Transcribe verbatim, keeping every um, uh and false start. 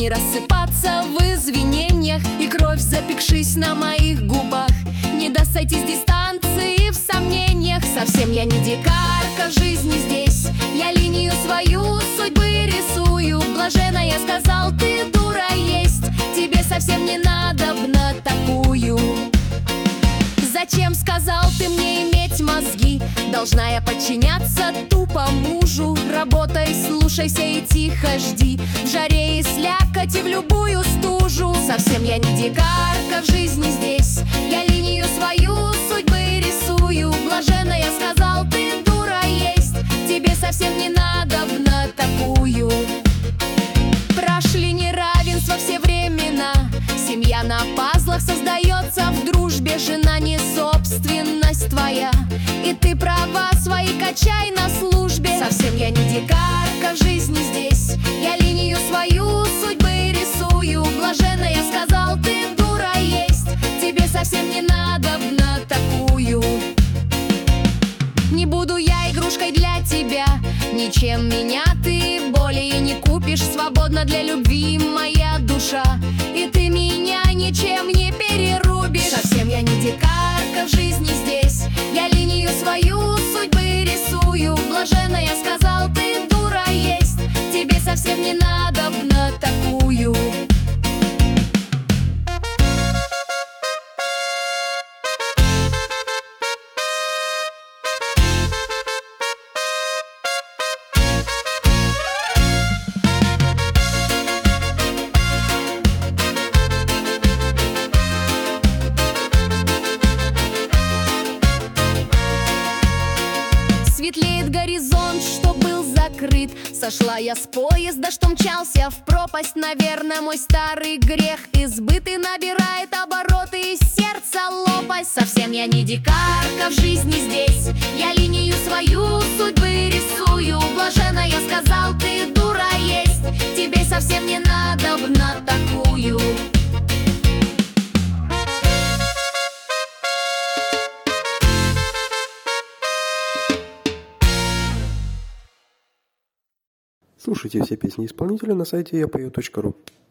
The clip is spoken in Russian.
не рассыпаться в извинениях, и кровь, запекшись на моих губах, не даст сойти с дистанции в сомнениях. Совсем я не дикарка в жизни здесь, я линию свою судьбы рисую. Блаженно я сказал, ты дура есть, тебе совсем не надобно такую. Зачем, сказал ты, мне иметь мозги? Должна я подчиняться тупо мужу? Работай, слушайся и тихо жди, в жаре и слякоти, в любую стужу. Совсем я не дикарка в жизни здесь, я линию свою судьбы рисую. Блаженно я сказал, ты дура есть, тебе совсем не надобно такую. Прошли неравенства все времена, семья на пазлах создается в дружбе. Жена не собственность твоя, и ты права свои качай на службе. Совсем я не дикарка в жизни здесь, я линию свою судьбы рисую. Блаженно я сказал, ты дура есть, тебе совсем не надобно такую. Не буду я игрушкой для тебя, ничем меня ты более не купишь. Свободна для любви моя душа, и ты меня ничем не перерубишь. Совсем я не дикарка в жизни здесь, я линию свою судьбы рисую. Блаженно я сказал, ты дура есть, тебе совсем не надобно такую. Светлеет горизонт, что был закрыт. Сошла я с поезда, что мчался в пропасть. Наверное, мой старый грех избытый набирает обороты, и сердце лопасть. Совсем я не дикарка в жизни здесь, я линию свою судьбы рисую. Блаженно я сказал, ты дура есть, тебе совсем не надобно такую. Слушайте все песни исполнителя на сайте я пою точка ру.